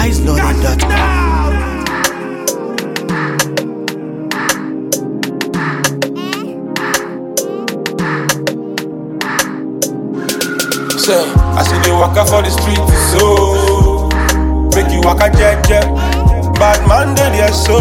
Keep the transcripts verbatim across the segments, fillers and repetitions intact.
wise loaded dot com. Say, I see they waka for the street, so make you waka jeje. Bad man they there so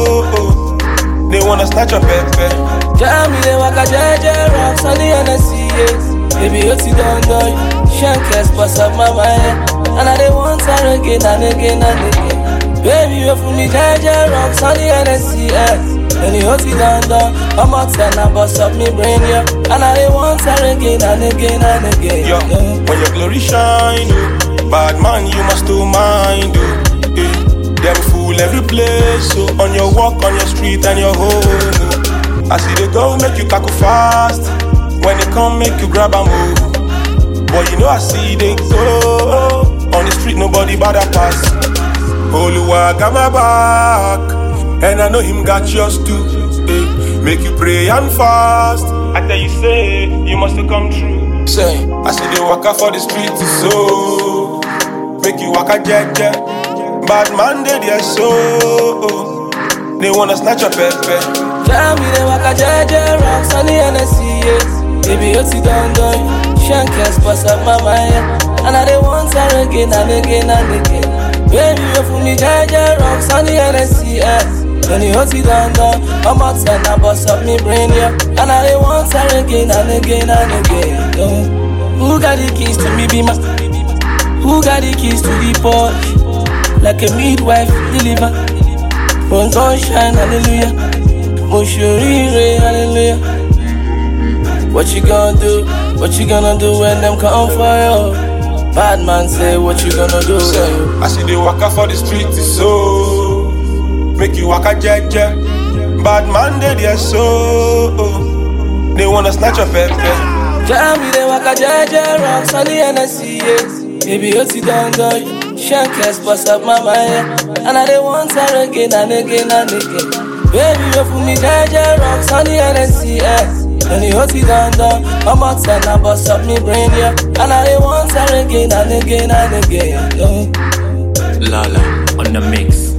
they wanna snatch your pepe. Jam me they waka jeje, rocks on the N S C S. Baby you see don't know, shankers pass up my mind, and I they want her again and again and again. Baby you for me jeje, rocks on the N S C S. And you hot it down down, I'm out and I bust up me brain, yeah. And I they want her again and again and again. Yo, yeah. When your glory shine, oh, bad man you must do mind, oh, eh. Them fool every place, so on your walk, on your street and your home, oh. I see they go make you cackle fast, when they come make you grab and move. Boy you know I see they go, on the street nobody bother pass. Oluwa got my back, and I know him got yours too, eh. Make you pray and fast, I tell you say, you must come true. Say, I see they waka for the streets, so make you waka jeje. Bad man they there so they wanna snatch your pepe. Jam me they waka jeje, rocks on the N S C S. Baby you see down down, shankers pass up my mind, and I they want her again and again and again. Baby you for me jeje, rocks on the N S C S. When you hot it down down, I'm out and I bust up me brain, yeah. And I they want her again and again and again, yeah. Who got the keys to me be my? Who got the keys to the Porsche? Like a midwife deliver. Run sunshine, hallelujah. Moshurire, hallelujah. What you gonna do? What you gonna do when them come for you? Bad man say, what you gonna do? Say, I see they waka for the street, so make you waka jeje. Bad man they there so they wanna snatch your pepe. Jam me they waka jeje, rocks on the N S C S. Baby you see down down, shankers pass up my mind, and I they want her again and again and again. Baby you for me jeje, rocks on the N S C S. When you hot it down down, I'm out and I bust up me brain, yeah. And I they want her again and again and again, yeah. Lala on the mix.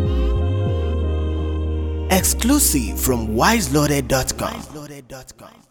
Exclusive from wise loaded dot com.